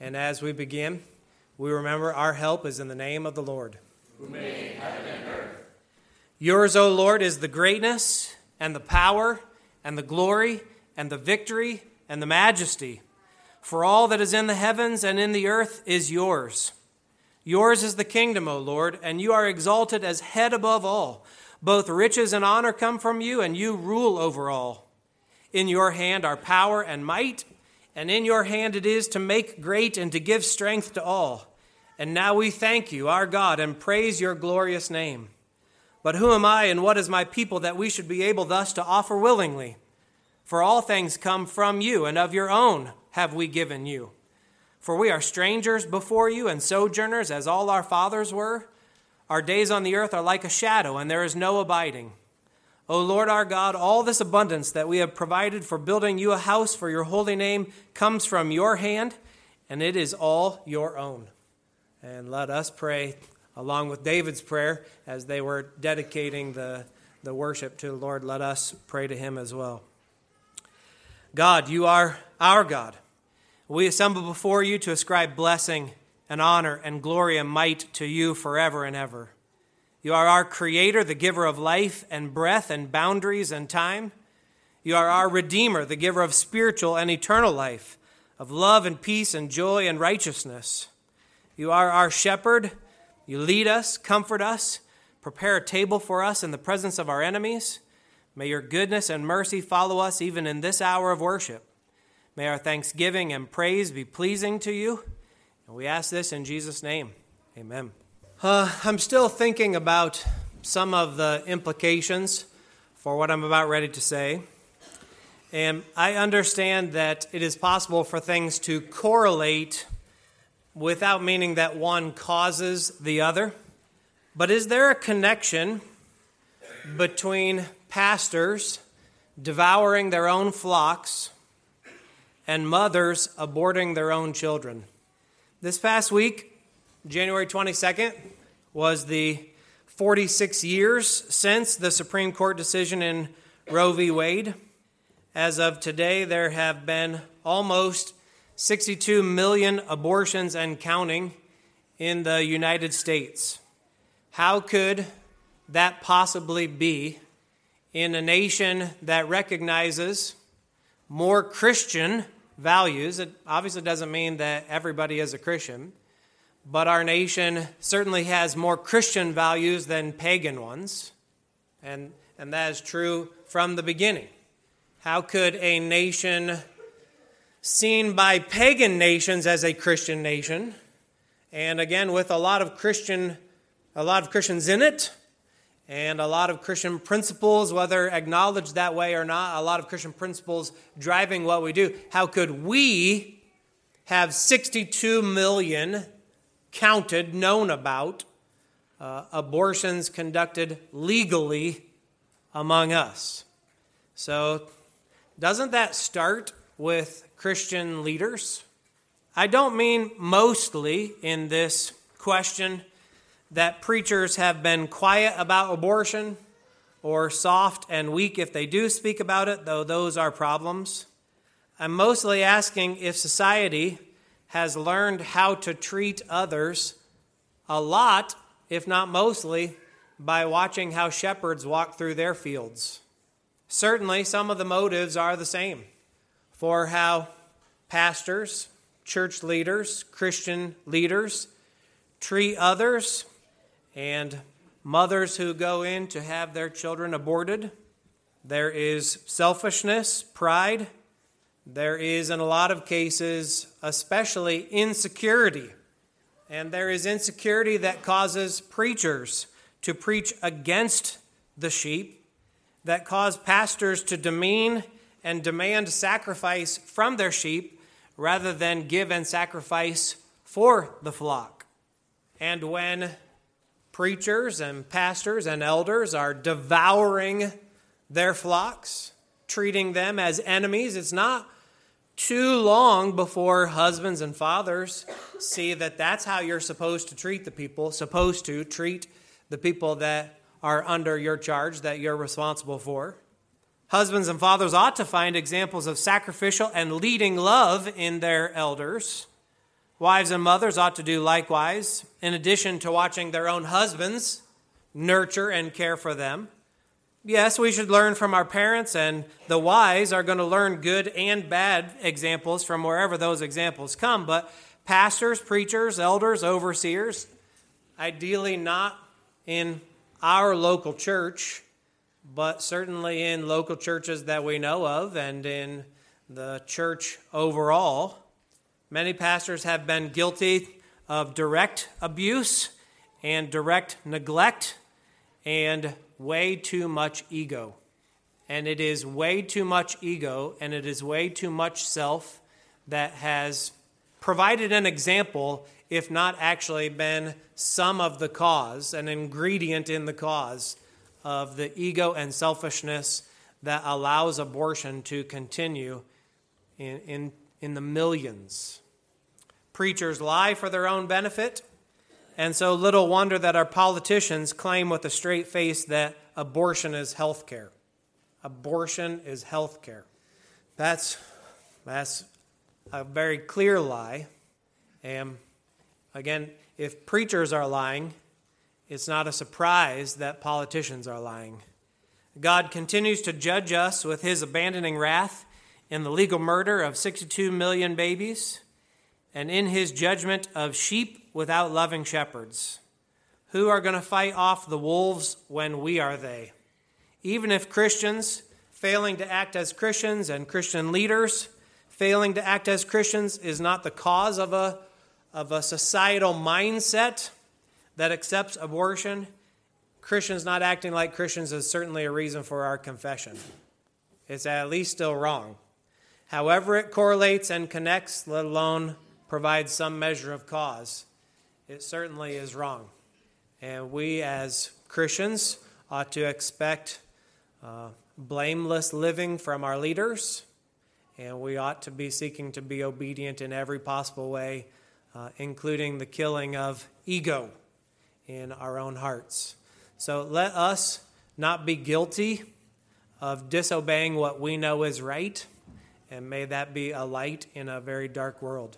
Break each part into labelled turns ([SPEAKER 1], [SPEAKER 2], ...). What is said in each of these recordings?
[SPEAKER 1] And as we begin, we remember our help is in the name of the Lord,
[SPEAKER 2] who made heaven and earth.
[SPEAKER 1] Yours, O Lord, is the greatness and the power and the glory and the victory and the majesty. For all that is in the heavens and in the earth is yours. Yours is the kingdom, O Lord, and you are exalted as head above all. Both riches and honor come from you, and you rule over all. In your hand are power and might, and in your hand it is to make great and to give strength to all. And now we thank you, our God, and praise your glorious name. But who am I and what is my people that we should be able thus to offer willingly? For all things come from you, and of your own have we given you. For we are strangers before you and sojourners, as all our fathers were. Our days on the earth are like a shadow, and there is no abiding. O Lord our God, all this abundance that we have provided for building you a house for your holy name comes from your hand, and it is all your own. And let us pray along with David's prayer as they were dedicating the worship to the Lord. Let us pray to him as well. God, you are our God. We assemble before you to ascribe blessing and honor and glory and might to you forever and ever. You are our Creator, the giver of life and breath and boundaries and time. You are our Redeemer, the giver of spiritual and eternal life, of love and peace and joy and righteousness. You are our shepherd. You lead us, comfort us, prepare a table for us in the presence of our enemies. May your goodness and mercy follow us even in this hour of worship. May our thanksgiving and praise be pleasing to you. And we ask this in Jesus' name. Amen. I'm still thinking about some of the implications for what I'm about ready to say. And I understand that it is possible for things to correlate without meaning that one causes the other. But is there a connection between pastors devouring their own flocks and mothers aborting their own children? This past week, January 22nd, was the 46 years since the Supreme Court decision in Roe v. Wade. As of today, there have been almost 62 million abortions and counting in the United States. How could that possibly be in a nation that recognizes more Christian values? It obviously doesn't mean that everybody is a Christian, but our nation certainly has more Christian values than pagan ones, and that is true from the beginning. How could a nation seen by pagan nations as a Christian nation, and again with a lot of Christians in it, and a lot of Christian principles, whether acknowledged that way or not, a lot of Christian principles driving what we do, how could we have 62 million counted, known about, abortions conducted legally among us? So doesn't that start with Christian leaders? I don't mean mostly in this question that preachers have been quiet about abortion or soft and weak if they do speak about it, though those are problems. I'm mostly asking if society has learned how to treat others a lot, if not mostly, by watching how shepherds walk through their fields. Certainly, some of the motives are the same for how pastors, church leaders, Christian leaders treat others, and mothers who go in to have their children aborted. There is selfishness, pride. There is, in a lot of cases, especially insecurity. And there is insecurity that causes preachers to preach against the sheep, that cause pastors to demean and demand sacrifice from their sheep rather than give and sacrifice for the flock. And when preachers and pastors and elders are devouring their flocks, treating them as enemies, it's not too long before husbands and fathers see that that's how you're supposed to treat the people, supposed to treat the people that are under your charge, that you're responsible for. Husbands and fathers ought to find examples of sacrificial and leading love in their elders, Wives and mothers ought to do likewise, in addition to watching their own husbands nurture and care for them. Yes, we should learn from our parents, and the wise are going to learn good and bad examples from wherever those examples come. But pastors, preachers, elders, overseers, ideally not in our local church, but certainly in local churches that we know of and in the church overall. Many pastors have been guilty of direct abuse and direct neglect and way too much ego. And it is way too much ego and it is way too much self that has provided an example, if not actually been some of the cause, an ingredient in the cause of the ego and selfishness that allows abortion to continue in the millions. Preachers lie for their own benefit, and so little wonder that our politicians claim with a straight face that abortion is health care. Abortion is health care. That's a very clear lie. And again, if preachers are lying, it's not a surprise that politicians are lying. God continues to judge us with his abandoning wrath in the legal murder of 62 million babies and in his judgment of sheep without loving shepherds. Who are going to fight off the wolves when we are they? Even if Christians failing to act as Christians and Christian leaders failing to act as Christians is not the cause of a societal mindset that accepts abortion, Christians not acting like Christians is certainly a reason for our confession. It's at least still wrong. However it correlates and connects, let alone provides some measure of cause, it certainly is wrong. And we as Christians ought to expect blameless living from our leaders, and we ought to be seeking to be obedient in every possible way, including the killing of ego in our own hearts. So let us not be guilty of disobeying what we know is right, and may that be a light in a very dark world.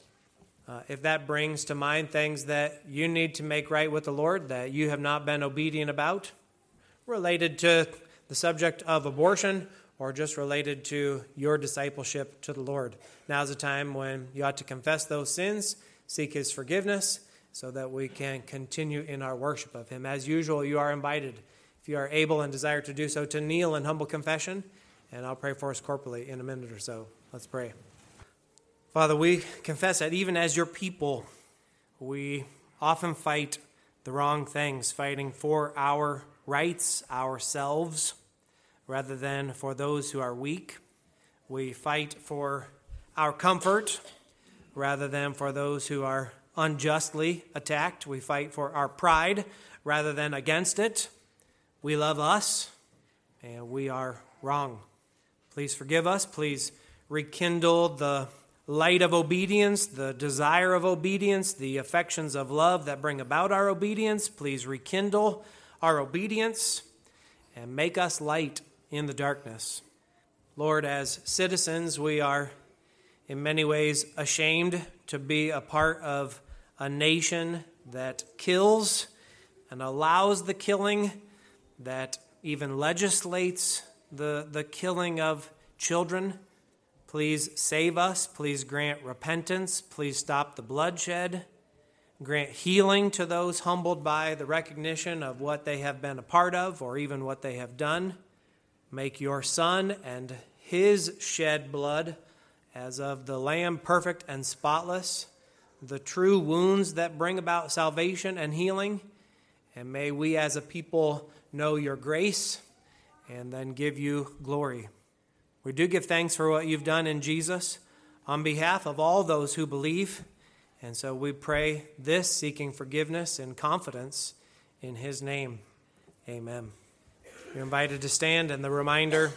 [SPEAKER 1] If that brings to mind things that you need to make right with the Lord that you have not been obedient about, related to the subject of abortion or just related to your discipleship to the Lord, now's the time when you ought to confess those sins, seek his forgiveness, so that we can continue in our worship of him. As usual, you are invited, if you are able and desire to do so, to kneel in humble confession, and I'll pray for us corporately in a minute or so. Let's pray. Father, we confess that even as your people, we often fight the wrong things, fighting for our rights, ourselves, rather than for those who are weak. We fight for our comfort rather than for those who are unjustly attacked. We fight for our pride rather than against it. We love us, and we are wrong. Please forgive us. Please rekindle the light of obedience, the desire of obedience, the affections of love that bring about our obedience. Please rekindle our obedience and make us light in the darkness. Lord, as citizens, we are in many ways ashamed to be a part of a nation that kills and allows the killing, that even legislates the killing of children. Please save us. Please grant repentance. Please stop the bloodshed. Grant healing to those humbled by the recognition of what they have been a part of or even what they have done. Make your Son and his shed blood as of the Lamb perfect and spotless, the true wounds that bring about salvation and healing. And may we as a people know your grace and then give you glory. We do give thanks for what you've done in Jesus on behalf of all those who believe. And so we pray this, seeking forgiveness and confidence in his name. Amen. You're invited to stand, and the reminder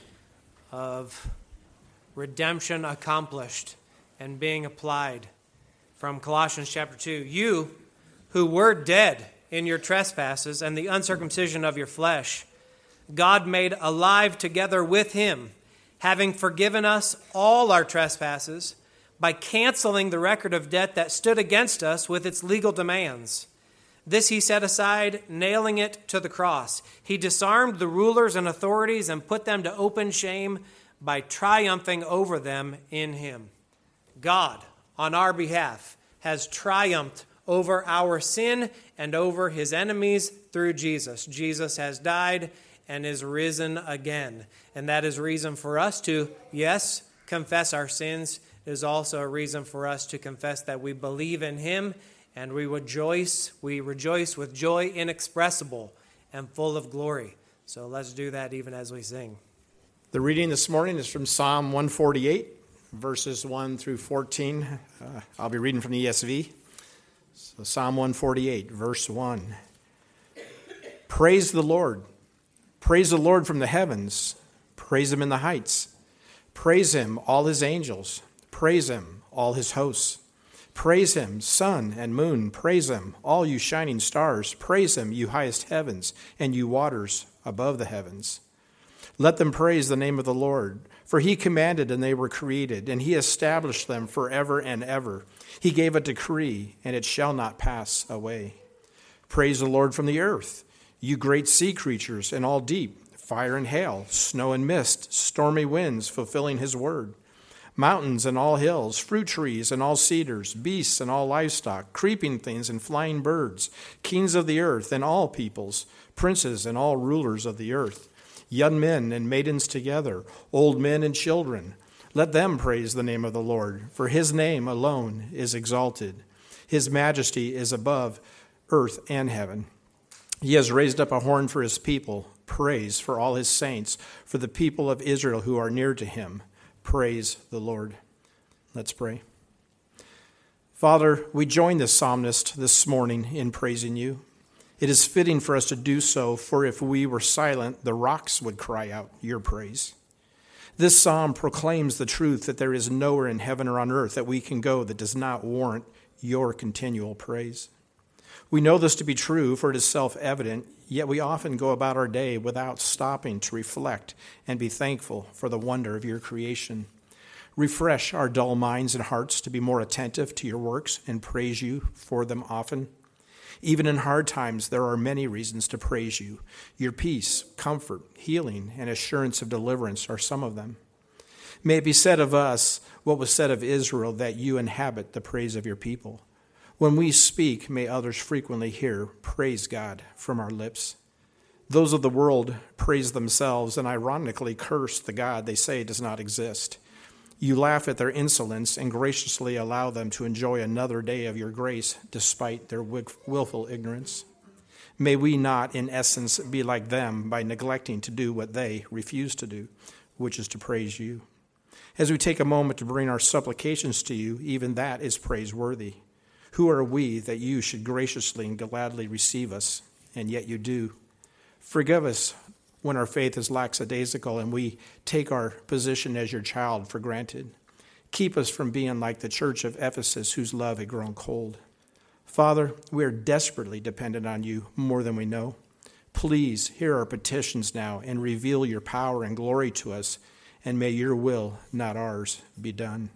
[SPEAKER 1] of redemption accomplished and being applied from Colossians chapter 2. You who were dead in your trespasses and the uncircumcision of your flesh, God made alive together with him, having forgiven us all our trespasses, by canceling the record of debt that stood against us with its legal demands. This he set aside, nailing it to the cross. He disarmed the rulers and authorities and put them to open shame by triumphing over them in him. God, on our behalf, has triumphed over our sin and over his enemies through Jesus. Jesus has died and is risen again. And that is reason for us to, yes, confess our sins. It is also a reason for us to confess that we believe in him and we rejoice with joy inexpressible and full of glory. So let's do that even as we sing.
[SPEAKER 3] The reading this morning is from Psalm 148, verses 1 through 14. I'll be reading from the ESV. So Psalm 148, verse 1. Praise the Lord. Praise the Lord from the heavens. Praise him in the heights. Praise him, all his angels. Praise him, all his hosts. Praise him, sun and moon. Praise him, all you shining stars. Praise him, you highest heavens, and you waters above the heavens. Let them praise the name of the Lord, for he commanded and they were created, and he established them forever and ever. He gave a decree, and it shall not pass away. Praise the Lord from the earth, you great sea creatures and all deep, fire and hail, snow and mist, stormy winds fulfilling his word. Mountains and all hills, fruit trees and all cedars, beasts and all livestock, creeping things and flying birds, kings of the earth and all peoples, princes and all rulers of the earth, young men and maidens together, old men and children. Let them praise the name of the Lord, for his name alone is exalted. His majesty is above earth and heaven. He has raised up a horn for his people, praise for all his saints, for the people of Israel who are near to him. Praise the Lord. Let's pray. Father, we join the psalmist this morning in praising you. It is fitting for us to do so, for if we were silent, the rocks would cry out your praise. This psalm proclaims the truth that there is nowhere in heaven or on earth that we can go that does not warrant your continual praise. We know this to be true, for it is self-evident, yet we often go about our day without stopping to reflect and be thankful for the wonder of your creation. Refresh our dull minds and hearts to be more attentive to your works and praise you for them often. Even in hard times, there are many reasons to praise you. Your peace, comfort, healing, and assurance of deliverance are some of them. May it be said of us what was said of Israel, that you inhabit the praise of your people. When we speak, may others frequently hear, praise God, from our lips. Those of the world praise themselves and ironically curse the God they say does not exist. You laugh at their insolence and graciously allow them to enjoy another day of your grace despite their willful ignorance. May we not, in essence, be like them by neglecting to do what they refuse to do, which is to praise you. As we take a moment to bring our supplications to you, even that is praiseworthy. Who are we that you should graciously and gladly receive us, and yet you do? Forgive us when our faith is lackadaisical and we take our position as your child for granted. Keep us from being like the church of Ephesus, whose love had grown cold. Father, we are desperately dependent on you more than we know. Please hear our petitions now and reveal your power and glory to us, and may your will, not ours, be done.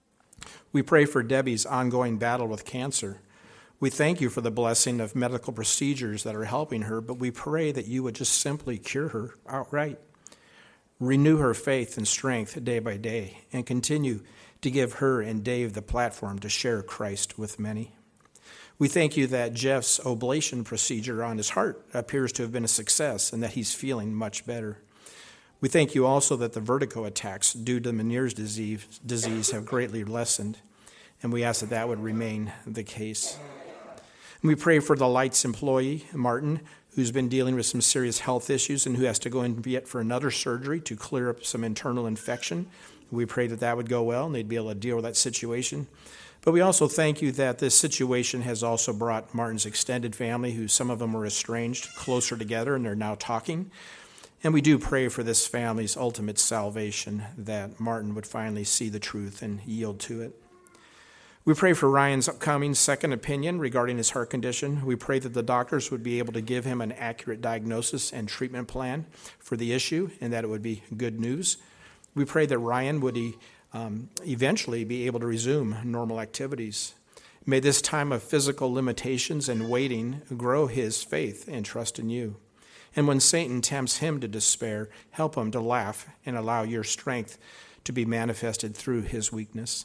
[SPEAKER 3] We pray for Debbie's ongoing battle with cancer. We thank you for the blessing of medical procedures that are helping her, but we pray that you would just simply cure her outright. Renew her faith and strength day by day, and continue to give her and Dave the platform to share Christ with many. We thank you that Jeff's oblation procedure on his heart appears to have been a success and that he's feeling much better. We thank you also that the vertigo attacks due to Meniere's disease have greatly lessened, and we ask that that would remain the case. And we pray for the Lights employee, Martin, who's been dealing with some serious health issues and who has to go in yet for another surgery to clear up some internal infection. We pray that that would go well and they'd be able to deal with that situation. But we also thank you that this situation has also brought Martin's extended family, who some of them were estranged, closer together, and they're now talking. And we do pray for this family's ultimate salvation, that Martin would finally see the truth and yield to it. We pray for Ryan's upcoming second opinion regarding his heart condition. We pray that the doctors would be able to give him an accurate diagnosis and treatment plan for the issue, and that it would be good news. We pray that Ryan would eventually be able to resume normal activities. May this time of physical limitations and waiting grow his faith and trust in you. And when Satan tempts him to despair, help him to laugh and allow your strength to be manifested through his weakness.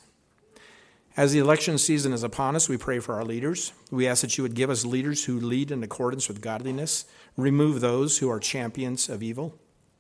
[SPEAKER 3] As the election season is upon us, we pray for our leaders. We ask that you would give us leaders who lead in accordance with godliness, remove those who are champions of evil.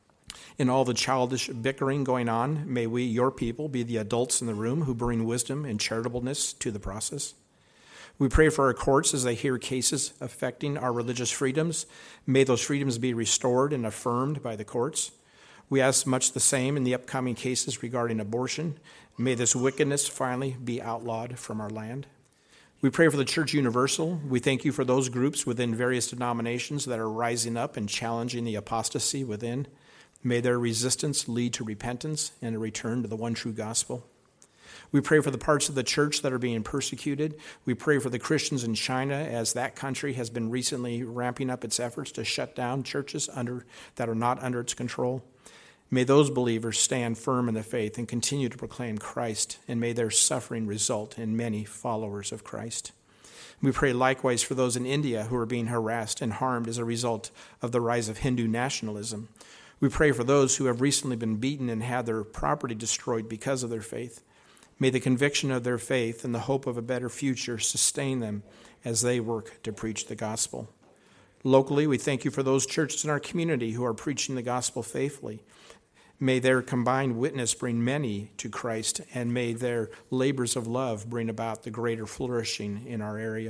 [SPEAKER 3] In all the childish bickering going on, may we, your people, be the adults in the room who bring wisdom and charitableness to the process. We pray for our courts as they hear cases affecting our religious freedoms. May those freedoms be restored and affirmed by the courts. We ask much the same in the upcoming cases regarding abortion. May this wickedness finally be outlawed from our land. We pray for the Church Universal. We thank you for those groups within various denominations that are rising up and challenging the apostasy within. May their resistance lead to repentance and a return to the one true gospel. We pray for the parts of the church that are being persecuted. We pray for the Christians in China as that country has been recently ramping up its efforts to shut down churches that are not under its control. May those believers stand firm in the faith and continue to proclaim Christ, and may their suffering result in many followers of Christ. We pray likewise for those in India who are being harassed and harmed as a result of the rise of Hindu nationalism. We pray for those who have recently been beaten and had their property destroyed because of their faith. May the conviction of their faith and the hope of a better future sustain them as they work to preach the gospel. Locally, we thank you for those churches in our community who are preaching the gospel faithfully. May their combined witness bring many to Christ, and may their labors of love bring about the greater flourishing in our area.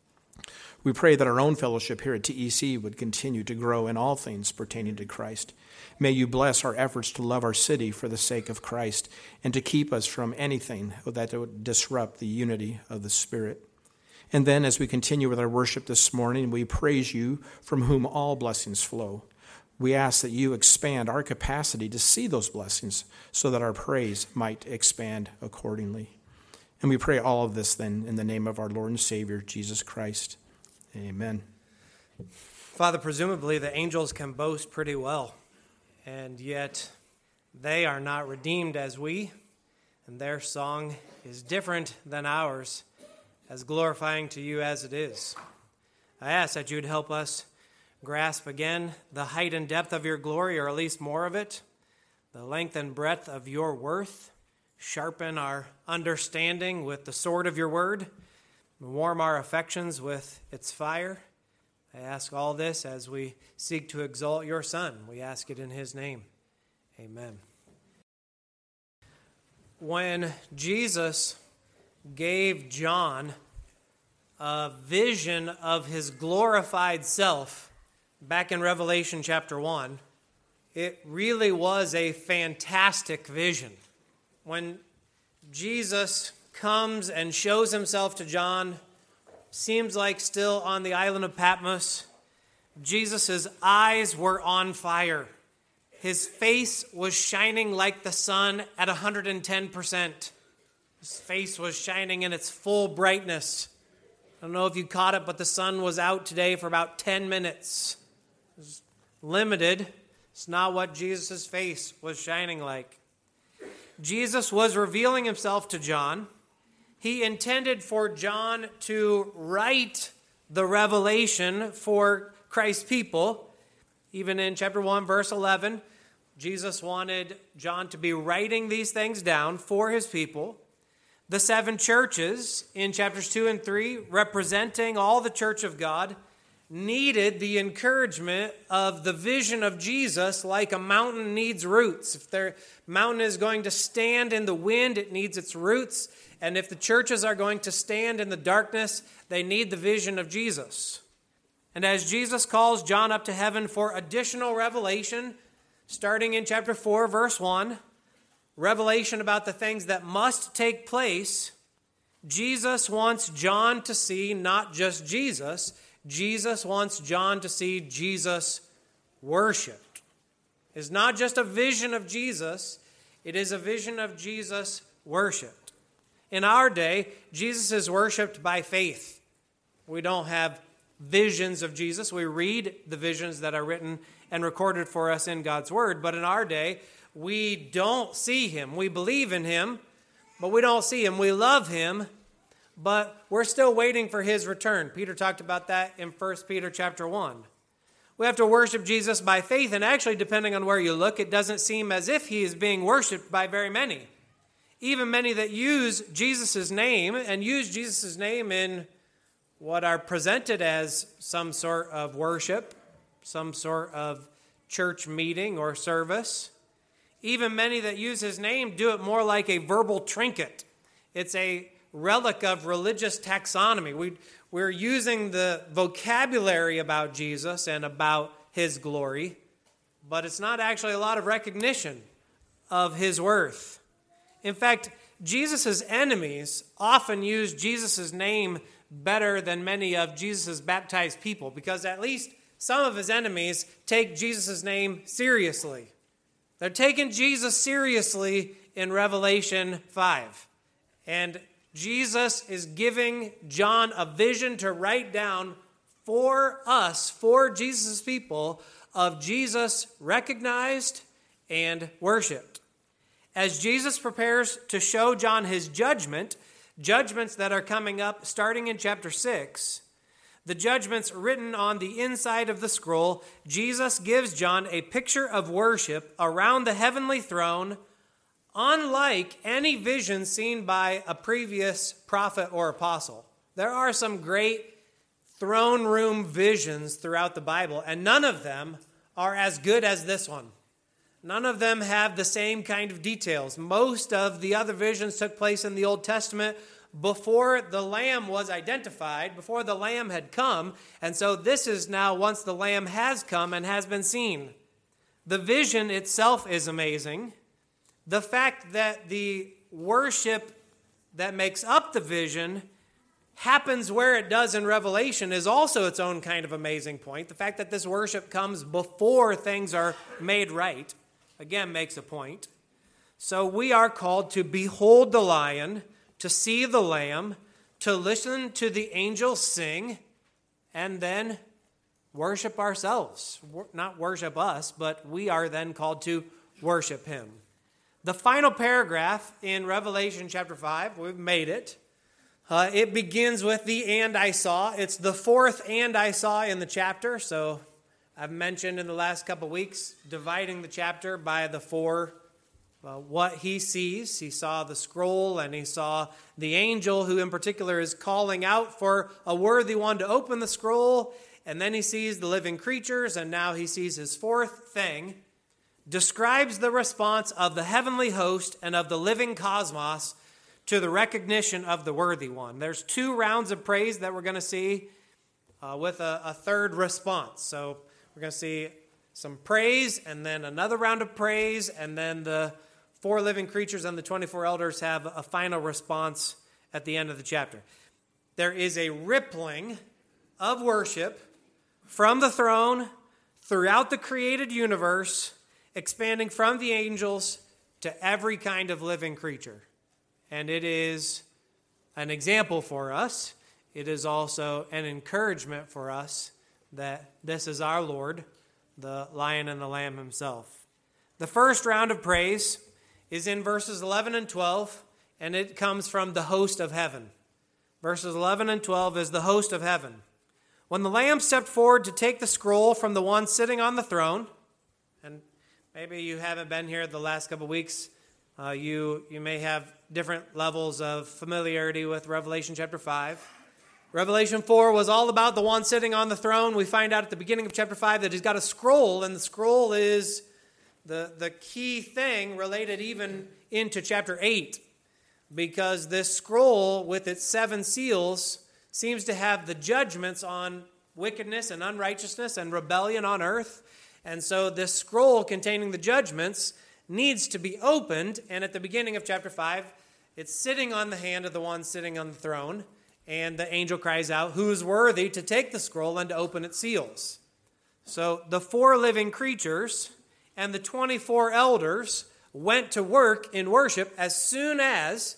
[SPEAKER 3] We pray that our own fellowship here at TEC would continue to grow in all things pertaining to Christ. May you bless our efforts to love our city for the sake of Christ and to keep us from anything that would disrupt the unity of the Spirit. And then as we continue with our worship this morning, we praise you from whom all blessings flow. We ask that you expand our capacity to see those blessings so that our praise might expand accordingly. And we pray all of this then in the name of our Lord and Savior, Jesus Christ. Amen.
[SPEAKER 1] Father, presumably the angels can boast pretty well, and yet they are not redeemed as we, and their song is different than ours, as glorifying to you as it is. I ask that you would help us grasp again the height and depth of your glory, or at least more of it, the length and breadth of your worth, sharpen our understanding with the sword of your word, warm our affections with its fire. I ask all this as we seek to exalt your Son. We ask it in his name. Amen. When Jesus gave John a vision of his glorified self back in Revelation chapter 1, it really was a fantastic vision. When Jesus comes and shows himself to John, seems like still on the island of Patmos, Jesus' eyes were on fire. His face was shining like the sun at 110%. His face was shining in its full brightness. I don't know if you caught it, but the sun was out today for about 10 minutes. It was limited. It's not what Jesus' face was shining like. Jesus was revealing himself to John. He intended for John to write the revelation for Christ's people. Even in chapter 1, verse 11, Jesus wanted John to be writing these things down for his people. The seven churches in chapters 2 and 3, representing all the church of God, needed the encouragement of the vision of Jesus like a mountain needs roots. If their mountain is going to stand in the wind, it needs its roots. And if the churches are going to stand in the darkness, they need the vision of Jesus. And as Jesus calls John up to heaven for additional revelation, starting in chapter 4, verse 1, revelation about the things that must take place, Jesus wants John to see not just Jesus. Jesus wants John to see Jesus worshiped. It's not just a vision of Jesus, it is a vision of Jesus worshiped. In our day, Jesus is worshiped by faith. We don't have visions of Jesus. We read the visions that are written and recorded for us in God's Word. But in our day, we don't see him. We believe in him, but we don't see him. We love him, but we're still waiting for his return. Peter talked about that in 1 Peter chapter 1. We have to worship Jesus by faith, and actually, depending on where you look, it doesn't seem as if he is being worshiped by very many. Even many that use Jesus' name and use Jesus' name in what are presented as some sort of worship, some sort of church meeting or service. Even many that use his name do it more like a verbal trinket. It's a relic of religious taxonomy. We're using the vocabulary about Jesus and about his glory, but it's not actually a lot of recognition of his worth. In fact, Jesus' enemies often use Jesus' name better than many of Jesus' baptized people, because at least some of his enemies take Jesus' name seriously. They're taking Jesus seriously in Revelation 5. And Jesus is giving John a vision to write down for us, for Jesus' people, of Jesus recognized and worshiped. As Jesus prepares to show John his judgments that are coming up starting in chapter 6, the judgments written on the inside of the scroll, Jesus gives John a picture of worship around the heavenly throne, unlike any vision seen by a previous prophet or apostle. There are some great throne room visions throughout the Bible, and none of them are as good as this one. None of them have the same kind of details. Most of the other visions took place in the Old Testament before the Lamb was identified, before the Lamb had come. And so this is now once the Lamb has come and has been seen. The vision itself is amazing. The fact that the worship that makes up the vision happens where it does in Revelation is also its own kind of amazing point. The fact that this worship comes before things are made right, again, makes a point. So we are called to behold the Lion, to see the Lamb, to listen to the angels sing, and then worship ourselves. Not worship us, but we are then called to worship him. The final paragraph in Revelation chapter 5, we've made it. It begins with the "and I saw." It's the fourth "and I saw" in the chapter. So I've mentioned in the last couple weeks dividing the chapter by the four what he sees. He saw the scroll, and he saw the angel, who in particular is calling out for a worthy one to open the scroll. And then he sees the living creatures, and now he sees his fourth thing. Describes the response of the heavenly host and of the living cosmos to the recognition of the worthy one. There's 2 rounds of praise that we're going to see with a third response. So we're going to see some praise, and then another round of praise, and then the 4 living creatures and the 24 elders have a final response at the end of the chapter. There is a rippling of worship from the throne throughout the created universe, expanding from the angels to every kind of living creature. And it is an example for us. It is also an encouragement for us that this is our Lord, the Lion and the Lamb himself. The first round of praise is in verses 11 and 12, and it comes from the host of heaven. Verses 11 and 12 is the host of heaven. When the Lamb stepped forward to take the scroll from the one sitting on the throne, and maybe you haven't been here the last couple of weeks, you may have different levels of familiarity with Revelation chapter 5. Revelation 4 was all about the one sitting on the throne. We find out at the beginning of chapter 5 that he's got a scroll, and the scroll is the key thing related even into chapter 8, because this scroll with its 7 seals seems to have the judgments on wickedness and unrighteousness and rebellion on earth. And so this scroll containing the judgments needs to be opened, and at the beginning of chapter 5, it's sitting on the hand of the one sitting on the throne, and the angel cries out, "Who is worthy to take the scroll and to open its seals?" So the 4 living creatures and the 24 elders went to work in worship as soon as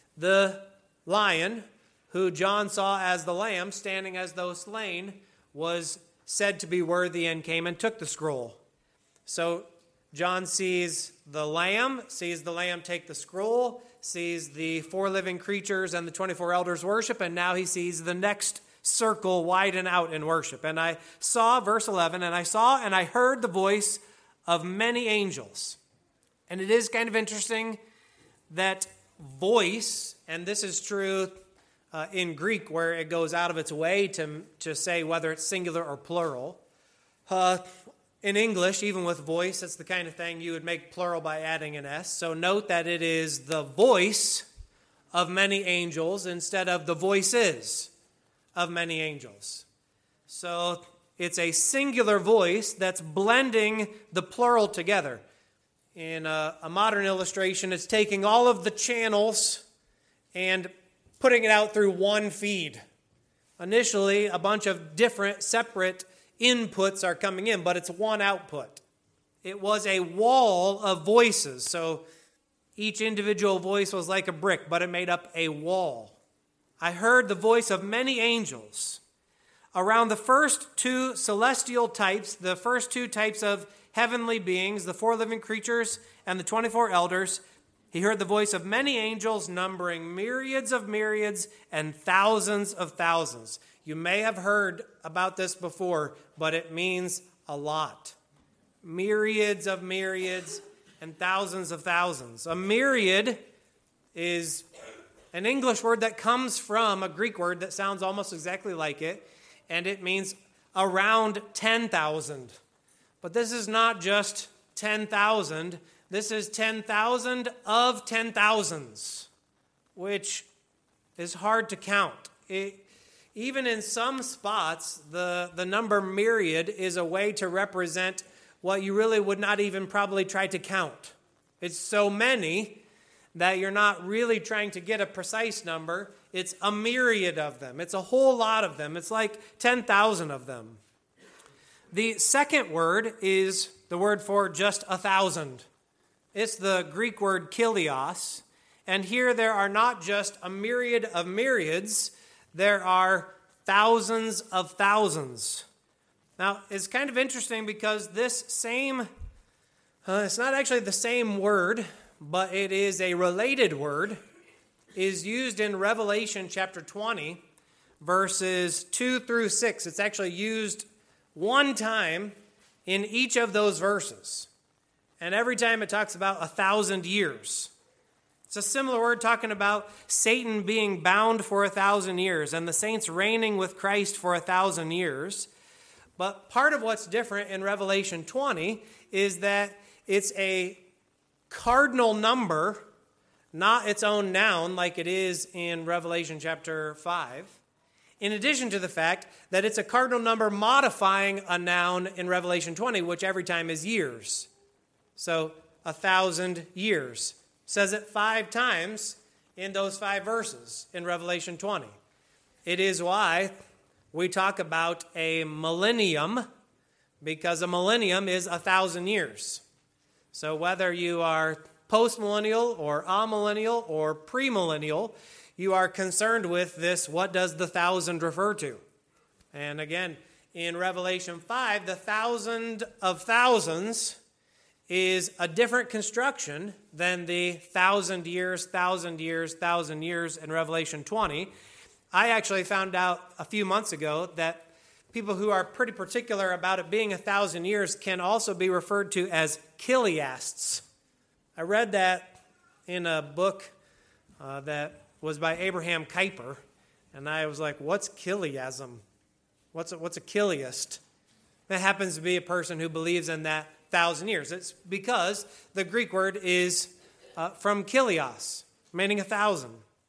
[SPEAKER 1] the lion, who John saw as the lamb, standing as though slain, was said to be worthy and came and took the scroll. So John sees the Lamb take the scroll, sees the 4 living creatures and the 24 elders worship, and now he sees the next circle widen out in worship. And I saw, verse 11, and I heard the voice of many angels. And it is kind of interesting that voice, and this is true in Greek where it goes out of its way to say whether it's singular or plural. In English, even with voice, it's the kind of thing you would make plural by adding an S. So note that it is the voice of many angels instead of the voices of many angels. So it's a singular voice that's blending the plural together. In a modern illustration, it's taking all of the channels and putting it out through one feed. Initially, a bunch of different, separate inputs are coming in, but it's one output. It was a wall of voices, so each individual voice was like a brick, but it made up a wall. I heard the voice of many angels. Around the first 2 celestial types, the first 2 types of heavenly beings, the 4 living creatures and the 24 elders, he heard the voice of many angels numbering myriads of myriads and thousands of thousands. You may have heard about this before, but it means a lot. Myriads of myriads and thousands of thousands. A myriad is an English word that comes from a Greek word that sounds almost exactly like it, and it means around 10,000. But this is not just 10,000. This is 10,000 of 10,000s, which is hard to count. Even in some spots, the number myriad is a way to represent what you really would not even probably try to count. It's so many that you're not really trying to get a precise number. It's a myriad of them. It's a whole lot of them. It's like 10,000 of them. The second word is the word for just 1,000. It's the Greek word kilios. And here there are not just a myriad of myriads, there are thousands of thousands. Now, it's kind of interesting because this same, it's not actually the same word, but it is a related word, is used in Revelation chapter 20, verses 2 through 6. It's actually used one time in each of those verses. And every time it talks about 1,000 years. It's a similar word talking about Satan being bound for 1,000 years and the saints reigning with Christ for 1,000 years. But part of what's different in Revelation 20 is that it's a cardinal number, not its own noun like it is in Revelation chapter 5. In addition to the fact that it's a cardinal number modifying a noun in Revelation 20, which every time is years. So 1,000 years. Says it 5 times in those 5 verses in Revelation 20. It is why we talk about a millennium, because a millennium is 1,000 years. So whether you are post-millennial or amillennial or premillennial, you are concerned with this, what does the 1,000 refer to? And again, in Revelation 5, the 1,000 of thousands is a different construction than the 1,000 years, 1,000 years, 1,000 years in Revelation 20. I actually found out a few months ago that people who are pretty particular about it being 1,000 years can also be referred to as chiliasts. I read that in a book that was by Abraham Kuyper, and I was like, what's chiliasm? What's a chiliast? That happens to be a person who believes in that 1,000 years. It's because the Greek word is from kilios, meaning 1,000.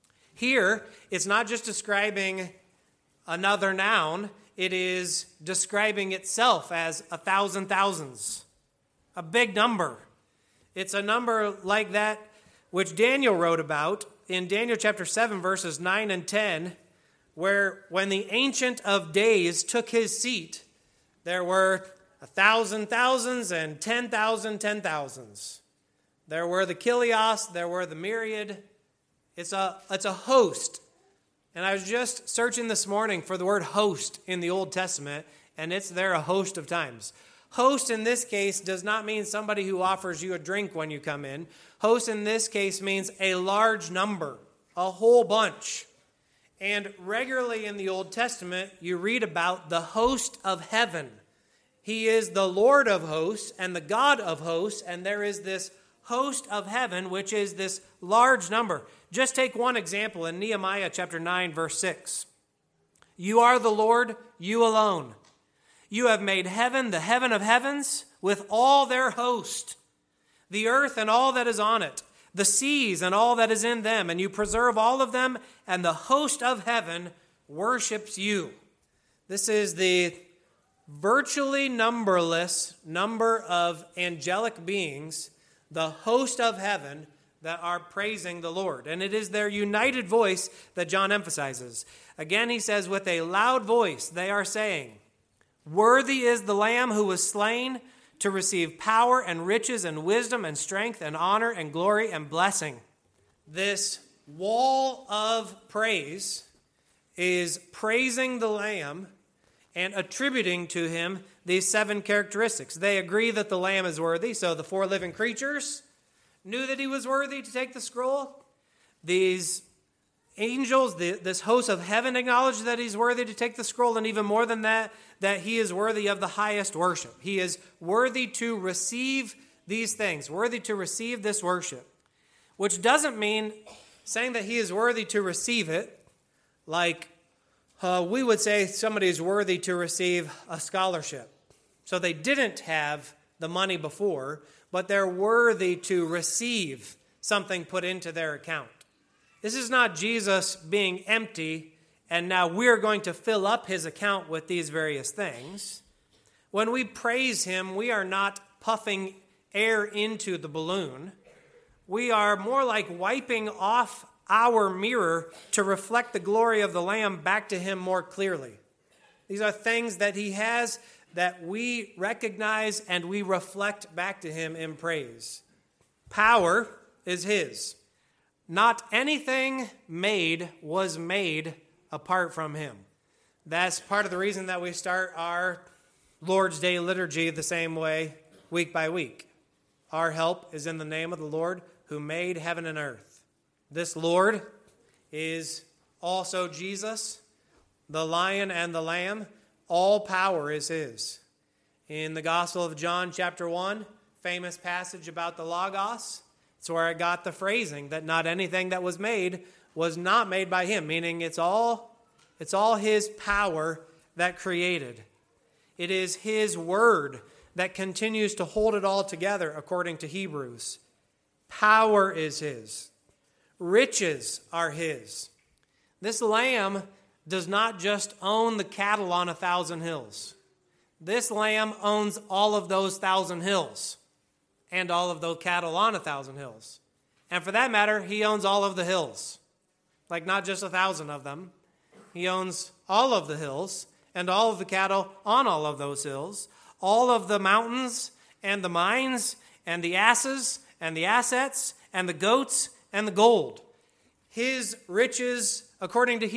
[SPEAKER 1] Here, it's not just describing another noun, it is describing itself as 1,000 thousands, a big number. It's a number like that which Daniel wrote about in Daniel chapter 7, verses 9 and 10, where when the Ancient of Days took his seat, there were 1,000 thousands and 10,000 10,000s. There were the kilios, there were the myriad. It's a host. And I was just searching this morning for the word host in the Old Testament, and it's there a host of times. Host in this case does not mean somebody who offers you a drink when you come in. Host in this case means a large number, a whole bunch. And regularly in the Old Testament, you read about the host of heaven. He is the Lord of hosts and the God of hosts, and there is this host of heaven, which is this large number. Just take one example in Nehemiah chapter 9, verse 6. You are the Lord, you alone. You have made heaven, the heaven of heavens, with all their host, the earth and all that is on it, the seas and all that is in them, and you preserve all of them, and the host of heaven worships you. This is the virtually numberless number of angelic beings, the host of heaven, that are praising the Lord. And it is their united voice that John emphasizes. Again, he says, with a loud voice, they are saying, worthy is the Lamb who was slain to receive power and riches and wisdom and strength and honor and glory and blessing. This wall of praise is praising the Lamb and attributing to him these 7 characteristics. They agree that the Lamb is worthy, so the 4 living creatures knew that he was worthy to take the scroll. These angels, this host of heaven acknowledged that he's worthy to take the scroll, and even more than that, that he is worthy of the highest worship. He is worthy to receive these things, worthy to receive this worship, which doesn't mean saying that he is worthy to receive it like we would say somebody is worthy to receive a scholarship. So they didn't have the money before, but they're worthy to receive something put into their account. This is not Jesus being empty, and now we're going to fill up his account with these various things. When we praise him, we are not puffing air into the balloon. We are more like wiping off our mirror to reflect the glory of the Lamb back to him more clearly. These are things that he has that we recognize and we reflect back to him in praise. Power is his. Not anything made was made apart from him. That's part of the reason that we start our Lord's Day liturgy the same way week by week. Our help is in the name of the Lord who made heaven and earth. This Lord is also Jesus, the Lion and the Lamb. All power is his. In the Gospel of John chapter 1, famous passage about the Logos, it's where I got the phrasing that not anything that was not made by him, meaning it's all his power that created. It is his word that continues to hold it all together, according to Hebrews. Power is his. Riches are his. This Lamb does not just own the cattle on 1,000 hills. This Lamb owns all of those 1,000 hills and all of those cattle on 1,000 hills. And for that matter, he owns all of the hills. Like not just 1,000 of them. He owns all of the hills and all of the cattle on all of those hills, all of the mountains and the mines and the asses and the assets and the goats and the gold. His riches, according to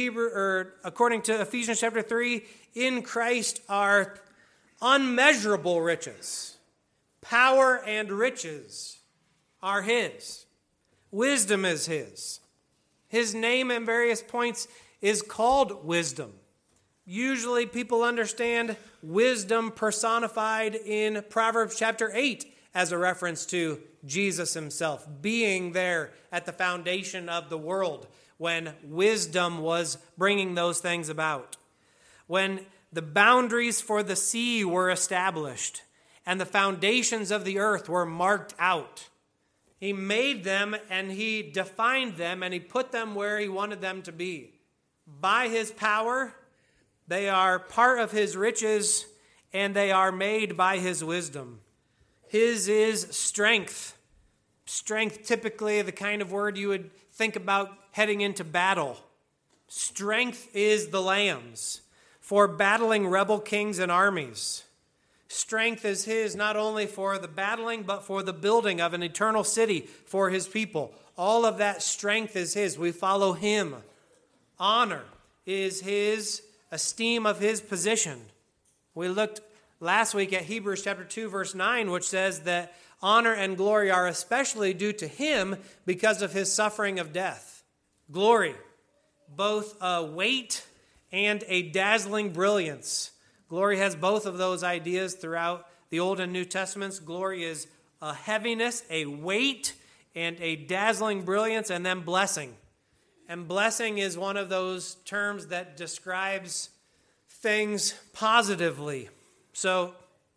[SPEAKER 1] Ephesians chapter 3, in Christ are unmeasurable riches. Power and riches are his. Wisdom is his. His name in various points is called wisdom. Usually people understand wisdom personified in Proverbs chapter 8 as a reference to Jesus himself being there at the foundation of the world when wisdom was bringing those things about. When the boundaries for the sea were established and the foundations of the earth were marked out. He made them and he defined them and he put them where he wanted them to be. By his power, they are part of his riches and they are made by his wisdom. His is strength. Strength, typically the kind of word you would think about heading into battle. Strength is the Lamb's for battling rebel kings and armies. Strength is his not only for the battling, but for the building of an eternal city for his people. All of that strength is his. We follow him. Honor is his, esteem of his position. We looked last week at Hebrews chapter 2, verse 9, which says that honor and glory are especially due to him because of his suffering of death. Glory, both a weight and a dazzling brilliance. Glory has both of those ideas throughout the Old and New Testaments. Glory is a heaviness, a weight, and a dazzling brilliance, and then blessing. And blessing is one of those terms that describes things positively. So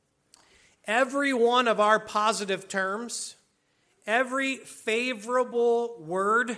[SPEAKER 1] every one of our positive terms, every favorable word,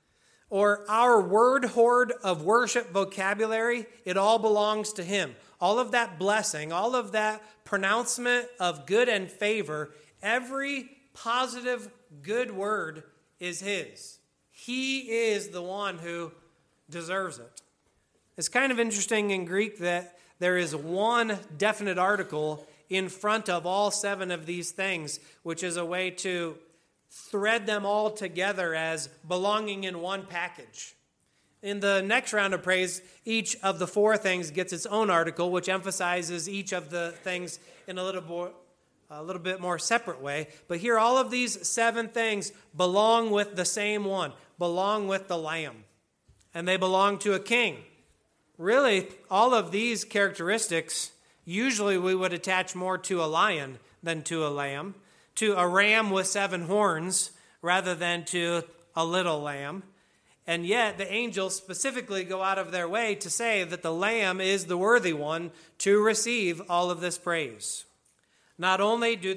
[SPEAKER 1] or our word hoard of worship vocabulary, it all belongs to him. All of that blessing, all of that pronouncement of good and favor, every positive good word is his. He is the one who deserves it. It's kind of interesting in Greek that there is one definite article in front of all 7 of these things, which is a way to thread them all together as belonging in one package. In the next round of praise, each of the 4 things gets its own article, which emphasizes each of the things in a little bit more separate way. But here, all of these 7 things belong with the same one, belong with the Lamb, and they belong to a king. Really, all of these characteristics, usually we would attach more to a lion than to a lamb, to a ram with 7 horns rather than to a little lamb. And yet the angels specifically go out of their way to say that the lamb is the worthy one to receive all of this praise. Not only do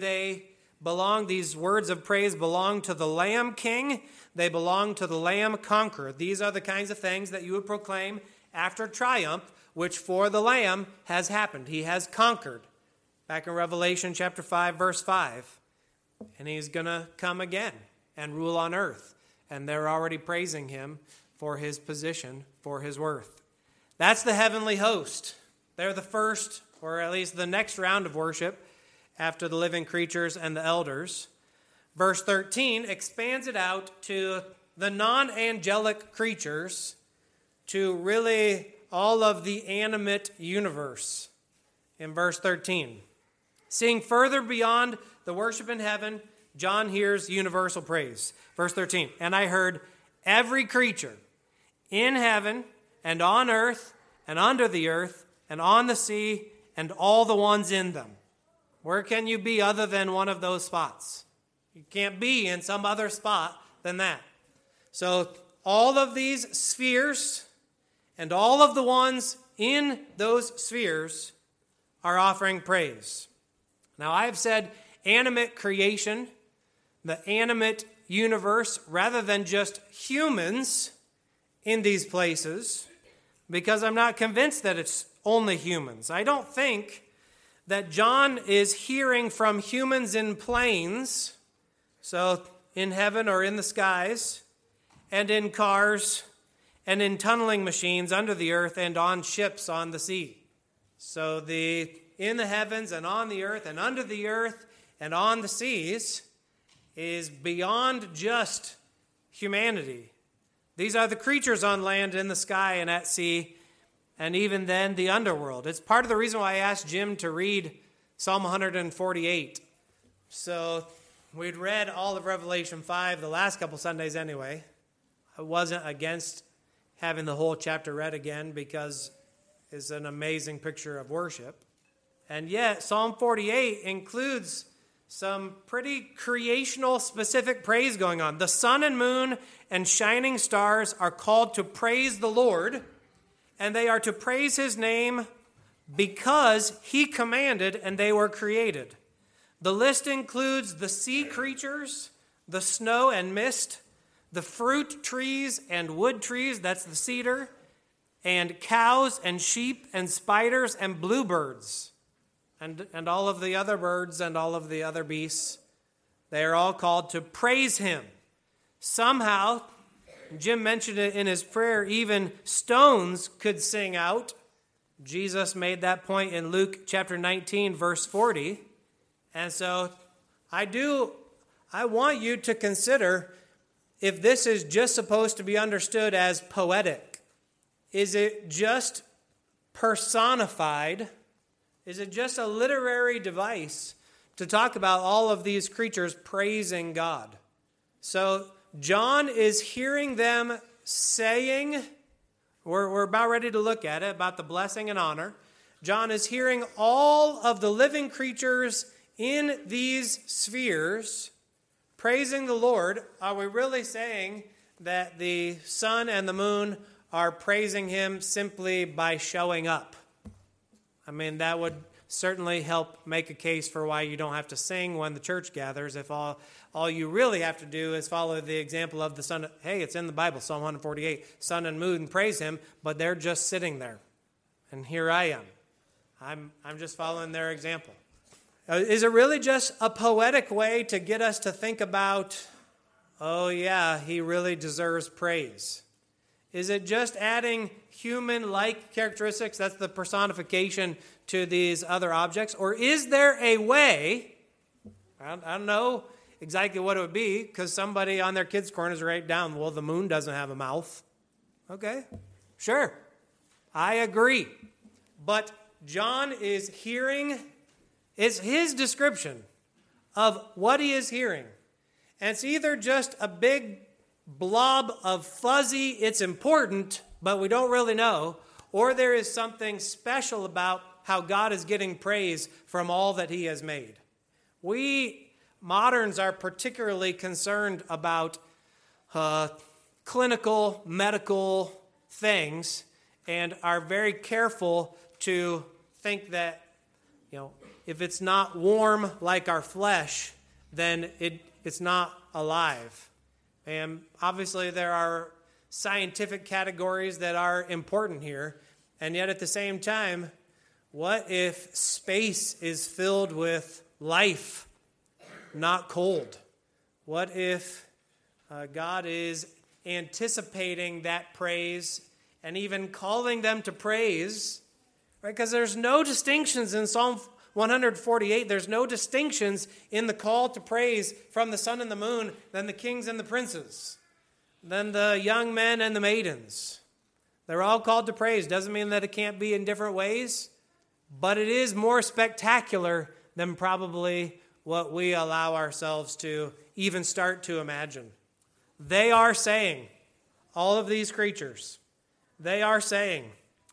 [SPEAKER 1] these words of praise belong to the Lamb King, they belong to the Lamb Conqueror. These are the kinds of things that you would proclaim after triumph, which for the Lamb has happened. He has conquered. Back in Revelation chapter 5, verse 5. And he's going to come again and rule on earth. And they're already praising him for his position, for his worth. That's the heavenly host. They're the first, or at least the next round of worship after the living creatures and the elders. Verse 13 expands it out to the non-angelic creatures, to really all of the animate universe in verse 13. Seeing further beyond the worship in heaven, John hears universal praise. Verse 13, and I heard every creature in heaven and on earth and under the earth and on the sea and all the ones in them. Where can you be other than one of those spots? You can't be in some other spot than that. So all of these spheres and all of the ones in those spheres are offering praise. Now, I have said animate creation, the animate universe, rather than just humans in these places, because I'm not convinced that it's only humans. I don't think that John is hearing from humans in planes, so in heaven or in the skies, and in cars, and in tunneling machines under the earth and on ships on the sea. So in the heavens and on the earth and under the earth and on the seas is beyond just humanity. These are the creatures on land, in the sky, and at sea, and even then the underworld. It's part of the reason why I asked Jim to read Psalm 148. So we'd read all of Revelation 5 the last couple Sundays anyway. I wasn't against having the whole chapter read again because it's an amazing picture of worship. And yet, Psalm 48 includes some pretty creational specific praise going on. The sun and moon and shining stars are called to praise the Lord, and they are to praise his name because he commanded and they were created. The list includes the sea creatures, the snow and mist, the fruit trees and wood trees, that's the cedar, and cows and sheep and spiders and bluebirds. And all of the other birds and all of the other beasts, they are all called to praise him. Somehow, Jim mentioned it in his prayer, even stones could sing out. Jesus made that point in Luke chapter 19, verse 40. And so I want you to consider if this is just supposed to be understood as poetic. Is it just personified Is it just a literary device to talk about all of these creatures praising God? So John is hearing them saying, we're about ready to look at it, about the blessing and honor. John is hearing all of the living creatures in these spheres praising the Lord. Are we really saying that the sun and the moon are praising him simply by showing up? I mean, that would certainly help make a case for why you don't have to sing when the church gathers if all you really have to do is follow the example of the sun. Hey, it's in the Bible, Psalm 148. Sun and moon praise him, but they're just sitting there. And here I am. I'm just following their example. Is it really just a poetic way to get us to think about, oh yeah, he really deserves praise? Is it just adding human-like characteristics, that's the personification, to these other objects? Or is there a way, I don't know exactly what it would be, because somebody on their kids' corners write down, well, the moon doesn't have a mouth. Okay, sure, I agree. But John is hearing, it's his description of what he is hearing. And it's either just a big blob of fuzzy, it's important, but we don't really know, or there is something special about how God is getting praise from all that he has made. We moderns are particularly concerned about clinical, medical things and are very careful to think that, if it's not warm like our flesh, then it's not alive. And obviously there are scientific categories that are important here. And yet at the same time, what if space is filled with life, not cold? What if God is anticipating that praise and even calling them to praise? Right? Because there's no distinctions in Psalm 148. There's no distinctions in the call to praise from the sun and the moon than the kings and the princes, than the young men and the maidens. They're all called to praise. Doesn't mean that it can't be in different ways, but it is more spectacular than probably what we allow ourselves to even start to imagine. They are saying, all of these creatures, they are saying,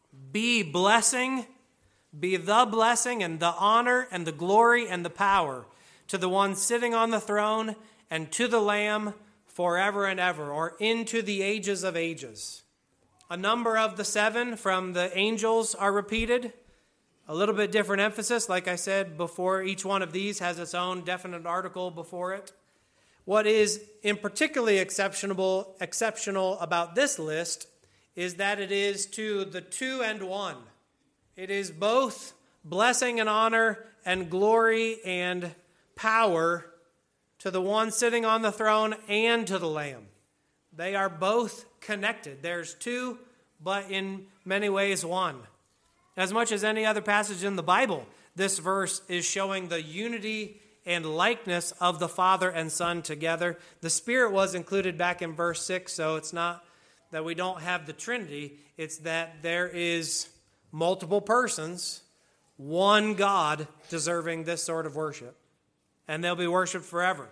[SPEAKER 1] be blessing, be the blessing and the honor and the glory and the power to the one sitting on the throne and to the Lamb forever and ever, or into the ages of ages. A number of the seven from the angels are repeated. A little bit different emphasis. Like I said before, each one of these has its own definite article before it. What is in particularly exceptional about this list is that it is to the two and one. It is both blessing and honor and glory and power to the one sitting on the throne and to the Lamb. They are both connected. There's two, but in many ways one. As much as any other passage in the Bible, this verse is showing the unity and likeness of the Father and Son together. The Spirit was included back in verse 6, so it's not that we don't have the Trinity. It's that there is multiple persons, one God deserving this sort of worship. And they'll be worshiped forever,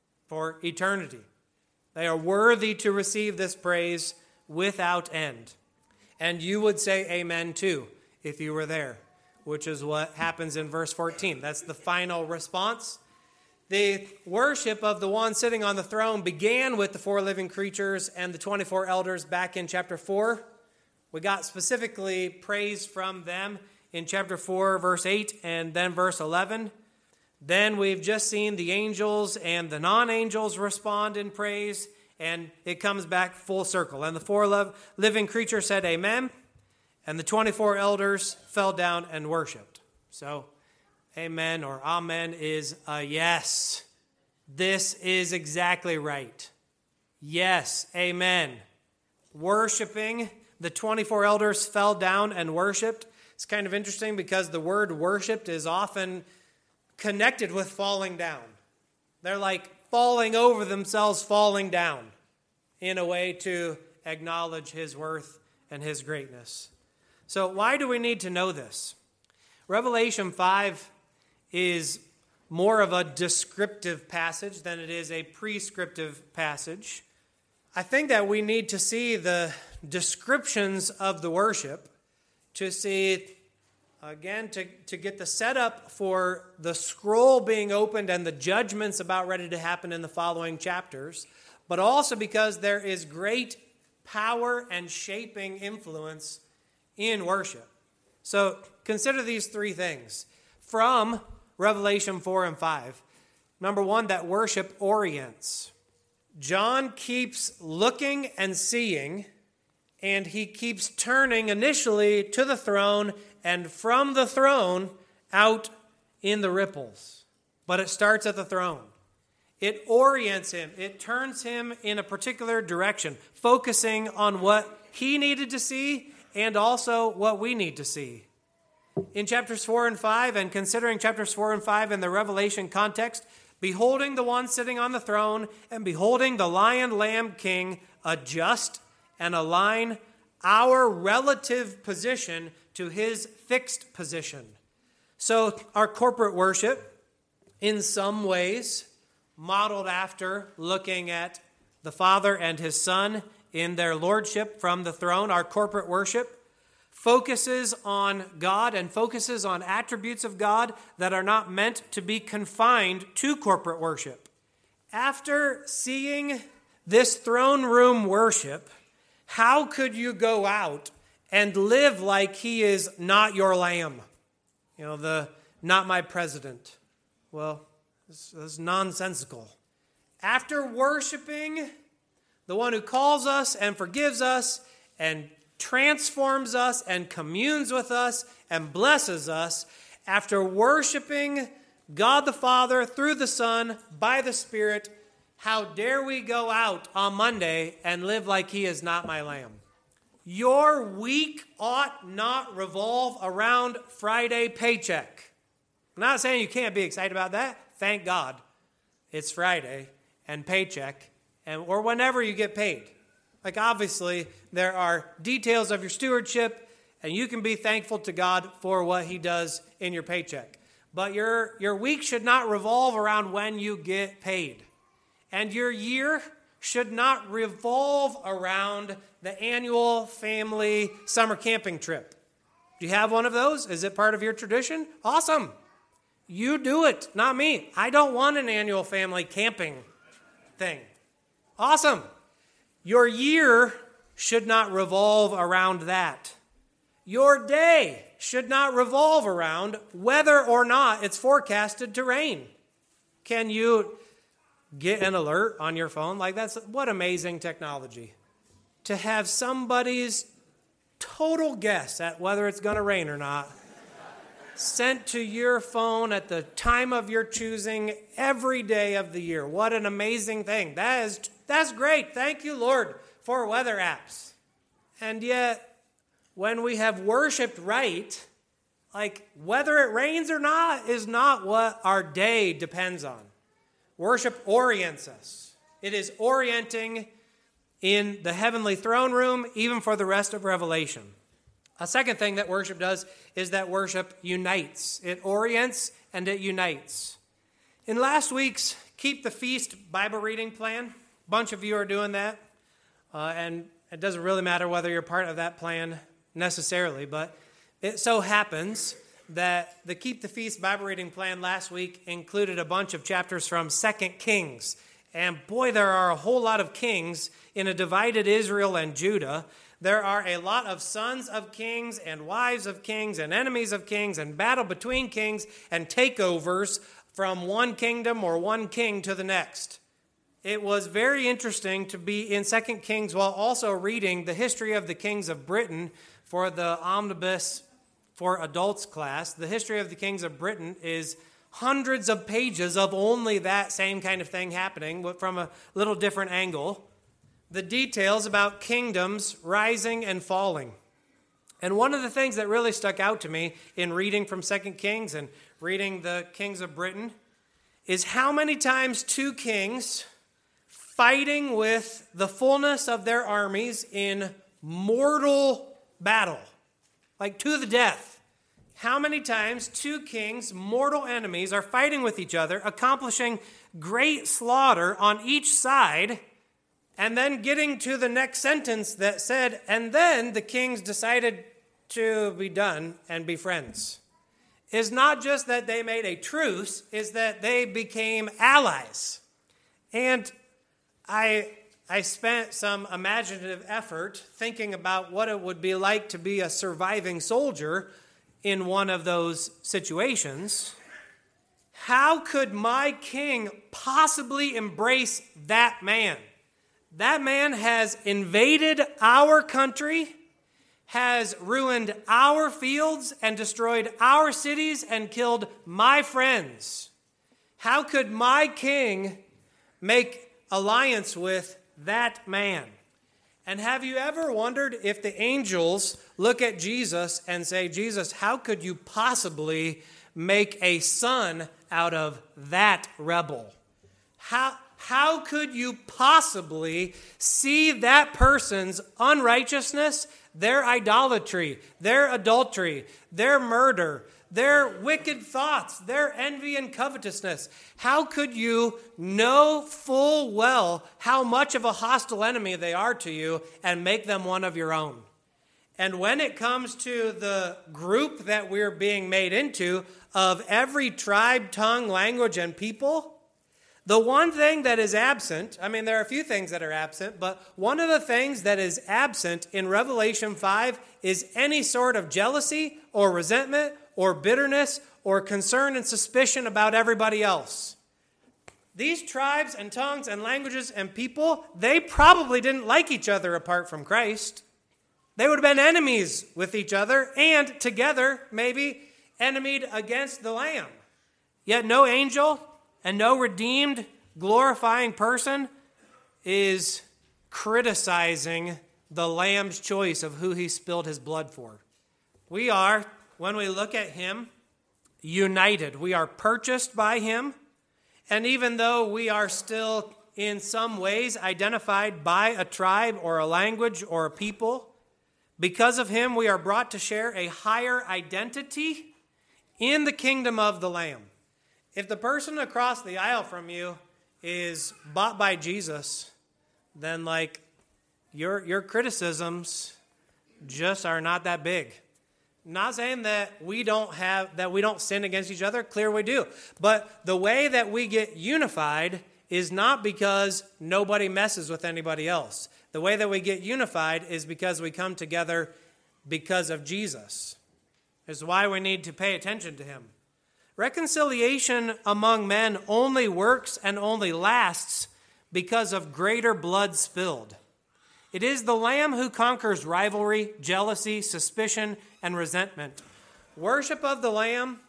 [SPEAKER 1] for eternity. They are worthy to receive this praise without end. And you would say amen too, if you were there, which is what happens in verse 14. That's the final response. The worship of the one sitting on the throne began with the four living creatures and the 24 elders back in chapter 4. We got specifically praise from them in chapter 4, verse 8, and then verse 11. Then we've just seen the angels and the non-angels respond in praise, and it comes back full circle. And the four living creatures said amen, and the 24 elders fell down and worshiped. So, amen or amen is a yes. This is exactly right. Yes, amen. Worshiping, the 24 elders fell down and worshiped. It's kind of interesting because the word worshiped is often connected with falling down. They're like falling over themselves, falling down in a way to acknowledge his worth and his greatness. So why do we need to know this? Revelation 5 is more of a descriptive passage than it is a prescriptive passage. I think that we need to see the descriptions of the worship to see, again, to get the setup for the scroll being opened and the judgments about ready to happen in the following chapters, but also because there is great power and shaping influence in worship. So consider these three things from Revelation 4 and 5. Number one, that worship orients. John keeps looking and seeing, and he keeps turning initially to the throne and from the throne out in the ripples. But it starts at the throne. It orients him. It turns him in a particular direction, focusing on what he needed to see and also what we need to see. In chapters 4 and 5, and considering chapters 4 and 5 in the Revelation context, beholding the one sitting on the throne and beholding the lion lamb king adjust and align our relative position to his fixed position. So our corporate worship, in some ways, modeled after looking at the Father and his Son in their lordship from the throne, our corporate worship focuses on God and focuses on attributes of God that are not meant to be confined to corporate worship. After seeing this throne room worship, how could you go out and live like he is not your lamb? Not my president. Well, this is nonsensical. After worshiping the one who calls us and forgives us and transforms us and communes with us and blesses us, after worshiping God the Father through the Son by the Spirit, how dare we go out on Monday and live like he is not my lamb? Your week ought not revolve around Friday paycheck. I'm not saying you can't be excited about that. Thank God it's Friday and paycheck, or whenever you get paid. Like, obviously, there are details of your stewardship, and you can be thankful to God for what he does in your paycheck. But your week should not revolve around when you get paid. And your year should not revolve around the annual family summer camping trip. Do you have one of those? Is it part of your tradition? Awesome. You do it, not me. I don't want an annual family camping thing. Awesome. Your year should not revolve around that. Your day should not revolve around whether or not it's forecasted to rain. Can you get an alert on your phone? What amazing technology. To have somebody's total guess at whether it's going to rain or not sent to your phone at the time of your choosing every day of the year. What an amazing thing. That's great. Thank you, Lord, for weather apps. And yet, when we have worshiped right, whether it rains or not is not what our day depends on. Worship orients us. It is orienting in the heavenly throne room, even for the rest of Revelation. A second thing that worship does is that worship unites. It orients and it unites. In last week's Keep the Feast Bible reading plan, a bunch of you are doing that, and it doesn't really matter whether you're part of that plan necessarily, but it so happens that the Keep the Feast Bible reading plan last week included a bunch of chapters from 2 Kings. And boy, there are a whole lot of kings in a divided Israel and Judah. There are a lot of sons of kings and wives of kings and enemies of kings and battle between kings and takeovers from one kingdom or one king to the next. It was very interesting to be in 2 Kings while also reading the history of the kings of Britain for the Omnibus for Adults class. The history of the kings of Britain is hundreds of pages of only that same kind of thing happening, but from a little different angle. The details about kingdoms rising and falling. And one of the things that really stuck out to me in reading from 2 Kings and reading the kings of Britain is how many times two kings fighting with the fullness of their armies in mortal battle, to the death. how many times two kings, mortal enemies, are fighting with each other, accomplishing great slaughter on each side, and then getting to the next sentence that said, and then the kings decided to be done and be friends. Is not just that they made a truce, is that they became allies. And I spent some imaginative effort thinking about what it would be like to be a surviving soldier in one of those situations. How could my king possibly embrace that man? That man has invaded our country, has ruined our fields and destroyed our cities and killed my friends. How could my king make alliance with that man? And have you ever wondered if the angels look at Jesus and say, Jesus, how could you possibly make a son out of that rebel? How could you possibly see that person's unrighteousness, their idolatry, their adultery, their murder, their wicked thoughts, their envy and covetousness? How could you know full well how much of a hostile enemy they are to you and make them one of your own? And when it comes to the group that we're being made into, of every tribe, tongue, language, and people, the one thing that is absent, I mean, there are a few things that are absent, but one of the things that is absent in Revelation 5 is any sort of jealousy or resentment or bitterness or concern and suspicion about everybody else. These tribes and tongues and languages and people, they probably didn't like each other apart from Christ. They would have been enemies with each other and together, maybe, enemied against the Lamb. Yet no angel and no redeemed, glorifying person is criticizing the Lamb's choice of who he spilled his blood for. We are, when we look at him, united. We are purchased by him. And even though we are still in some ways identified by a tribe or a language or a people, because of him we are brought to share a higher identity in the kingdom of the Lamb. If the person across the aisle from you is bought by Jesus, then your criticisms just are not that big. Not saying that we don't sin against each other. Clear we do. But the way that we get unified is not because nobody messes with anybody else. The way that we get unified is because we come together because of Jesus. This is why we need to pay attention to him. Reconciliation among men only works and only lasts because of greater blood spilled. It is the Lamb who conquers rivalry, jealousy, suspicion, and resentment. Worship of the Lamb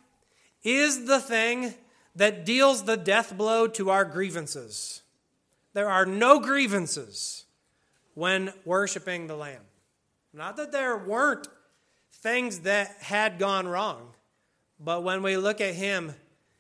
[SPEAKER 1] is the thing that deals the death blow to our grievances. There are no grievances when worshiping the Lamb. Not that there weren't things that had gone wrong, but when we look at him,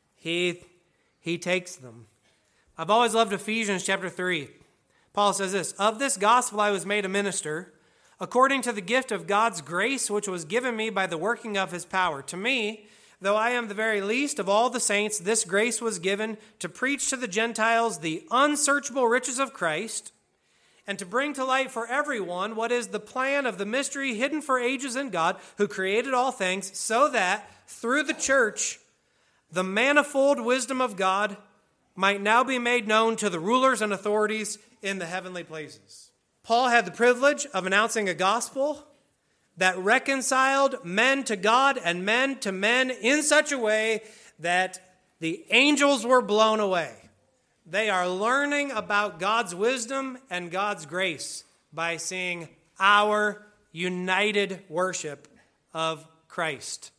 [SPEAKER 1] he takes them. I've always loved Ephesians chapter 3. Paul says this, "Of this gospel I was made a minister, according to the gift of God's grace, which was given me by the working of his power. To me, though I am the very least of all the saints, this grace was given to preach to the Gentiles the unsearchable riches of Christ, and to bring to light for everyone what is the plan of the mystery hidden for ages in God, who created all things, so that through the church, the manifold wisdom of God might now be made known to the rulers and authorities in the heavenly places." Paul had the privilege of announcing a gospel that reconciled men to God and men to men in such a way that the angels were blown away. They are learning about God's wisdom and God's grace by seeing our united worship of Christ.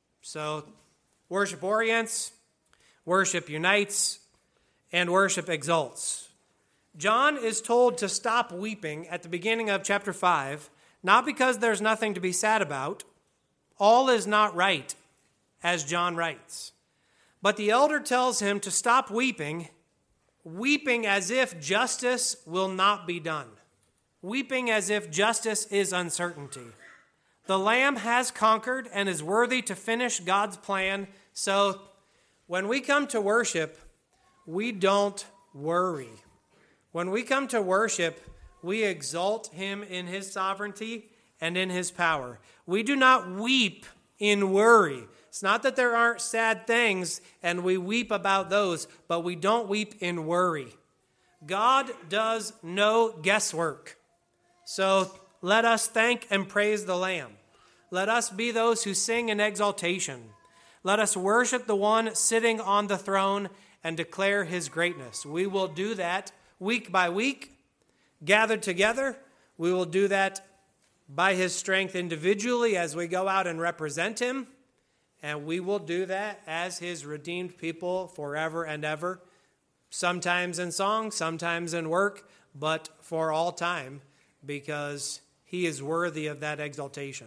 [SPEAKER 1] So, worship orients, worship unites, and worship exalts. John is told to stop weeping at the beginning of chapter 5, not because there's nothing to be sad about. All is not right, as John writes. But the elder tells him to stop weeping as if justice will not be done. Weeping as if justice is uncertainty. The Lamb has conquered and is worthy to finish God's plan. So when we come to worship, we don't worry. When we come to worship, we exalt him in his sovereignty and in his power. We do not weep in worry. It's not that there aren't sad things and we weep about those, but we don't weep in worry. God does no guesswork. So let us thank and praise the Lamb. Let us be those who sing in exaltation. Let us worship the one sitting on the throne and declare his greatness. We will do that week by week, gathered together. We will do that by his strength individually as we go out and represent him. And we will do that as his redeemed people forever and ever. Sometimes in song, sometimes in work, but for all time, because he is worthy of that exaltation.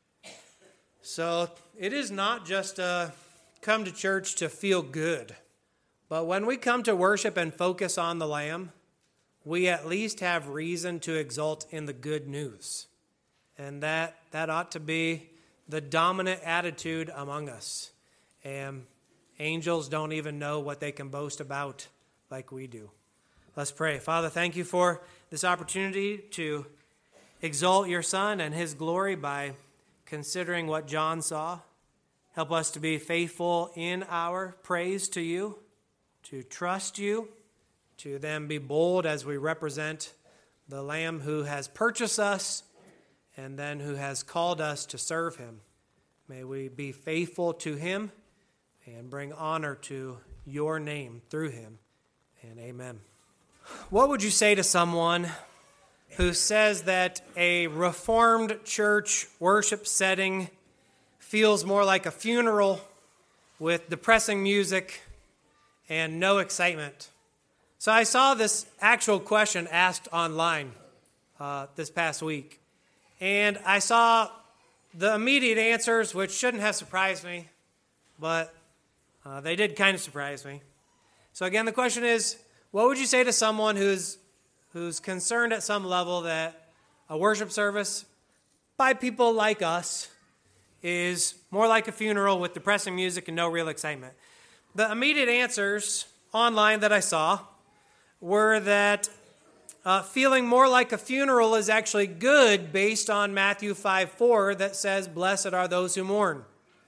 [SPEAKER 1] So it is not just come to church to feel good, but when we come to worship and focus on the Lamb, we at least have reason to exult in the good news. And that ought to be the dominant attitude among us. And angels don't even know what they can boast about like we do. Let's pray. Father, thank you for this opportunity to exalt your Son and his glory by considering what John saw. Help us to be faithful in our praise to you, to trust you, to then be bold as we represent the Lamb who has purchased us and then who has called us to serve him. May we be faithful to him and bring honor to your name through him. And amen. What would you say to someone who says that a Reformed church worship setting feels more like a funeral with depressing music and no excitement? So I saw this actual question asked online this past week, and I saw the immediate answers, which shouldn't have surprised me, but they did kind of surprise me. So again, the question is, what would you say to someone who's concerned at some level that a worship service by people like us is more like a funeral with depressing music and no real excitement? The immediate answers online that I saw were that feeling more like a funeral is actually good based on Matthew 5:4 that says, "Blessed are those who mourn."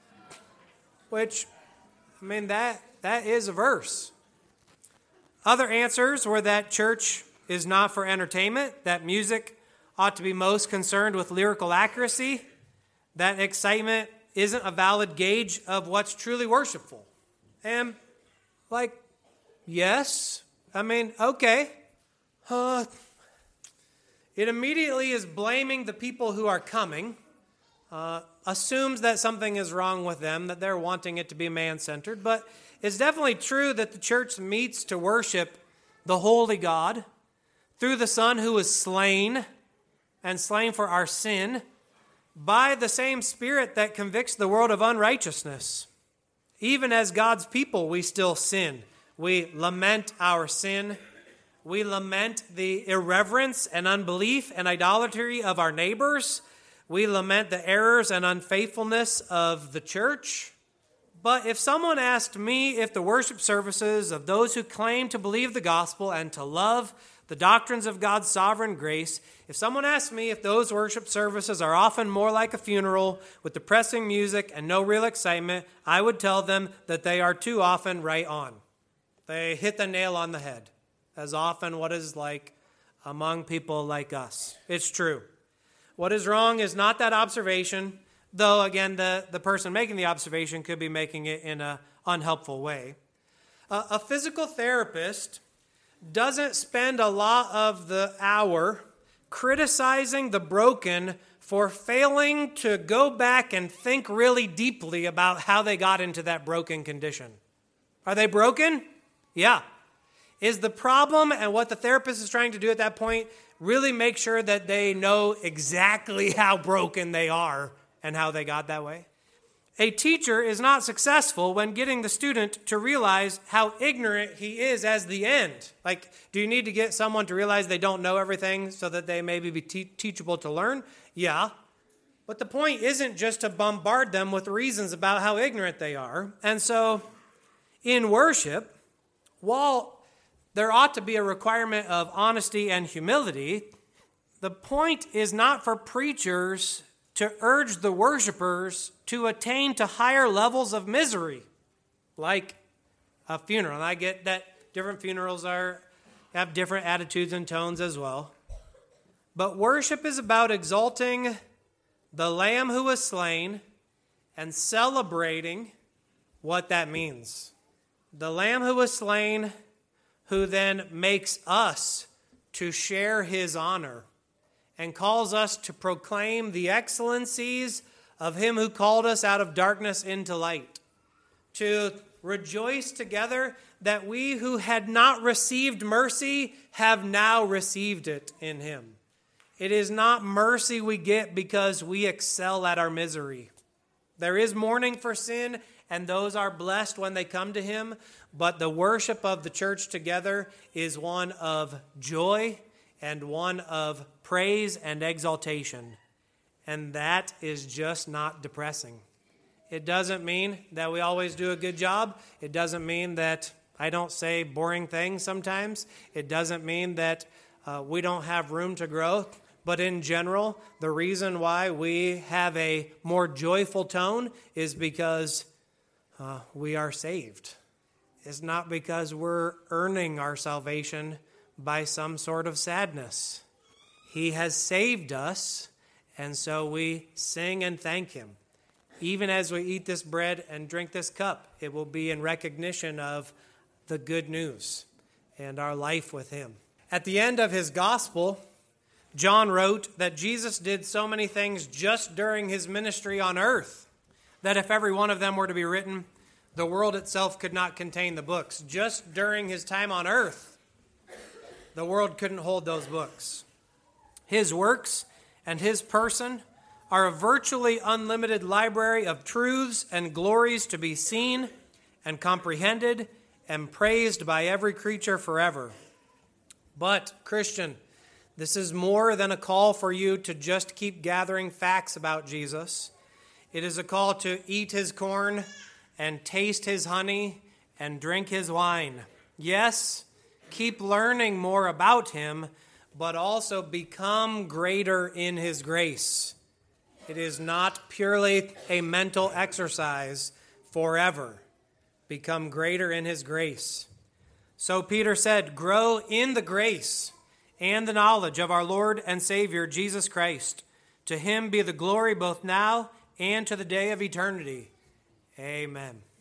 [SPEAKER 1] Which, I mean, that is a verse. Other answers were that church is not for entertainment, that music ought to be most concerned with lyrical accuracy, that excitement isn't a valid gauge of what's truly worshipful. And, yes, I mean, okay. It immediately is blaming the people who are coming, assumes that something is wrong with them, that they're wanting it to be man-centered, but it's definitely true that the church meets to worship the holy God through the Son who was slain and slain for our sin by the same Spirit that convicts the world of unrighteousness. Even as God's people, we still sin. We lament our sin. We lament the irreverence and unbelief and idolatry of our neighbors. We lament the errors and unfaithfulness of the church. But if someone asked me if the worship services of those who claim to believe the gospel and to love the doctrines of God's sovereign grace, if someone asked me if those worship services are often more like a funeral with depressing music and no real excitement, I would tell them that they are too often right on. They hit the nail on the head, as often what is like among people like us. It's true. What is wrong is not that observation, though, again, the person making the observation could be making it in an unhelpful way. A physical therapist doesn't spend a lot of the hour criticizing the broken for failing to go back and think really deeply about how they got into that broken condition. Are they broken? Yeah. Is the problem and what the therapist is trying to do at that point really make sure that they know exactly how broken they are and how they got that way? A teacher is not successful when getting the student to realize how ignorant he is as the end. Do you need to get someone to realize they don't know everything so that they maybe be teachable to learn? Yeah. But the point isn't just to bombard them with reasons about how ignorant they are. And so in worship, while there ought to be a requirement of honesty and humility, the point is not for preachers to urge the worshipers to attain to higher levels of misery, like a funeral. And I get that different funerals have different attitudes and tones as well. But worship is about exalting the Lamb who was slain and celebrating what that means. The Lamb who was slain, who then makes us to share his honor and calls us to proclaim the excellencies of him who called us out of darkness into light, to rejoice together that we who had not received mercy have now received it in him. It is not mercy we get because we excel at our misery. There is mourning for sin, and those are blessed when they come to him, but the worship of the church together is one of joy and one of praise and exaltation. And that is just not depressing. It doesn't mean that we always do a good job. It doesn't mean that I don't say boring things sometimes. It doesn't mean that we don't have room to grow. But in general, the reason why we have a more joyful tone is because we are saved. It's not because we're earning our salvation by some sort of sadness. He has saved us, and so we sing and thank him. Even as we eat this bread and drink this cup, it will be in recognition of the good news and our life with him. At the end of his gospel, John wrote that Jesus did so many things just during his ministry on earth that if every one of them were to be written, the world itself could not contain the books. Just during his time on earth, the world couldn't hold those books. His works and his person are a virtually unlimited library of truths and glories to be seen and comprehended and praised by every creature forever. But, Christian, this is more than a call for you to just keep gathering facts about Jesus. It is a call to eat his corn and taste his honey and drink his wine. Yes, keep learning more about him, but also become greater in his grace. It is not purely a mental exercise forever. Become greater in his grace. So Peter said, grow in the grace and the knowledge of our Lord and Savior, Jesus Christ. To him be the glory both now and to the day of eternity. Amen.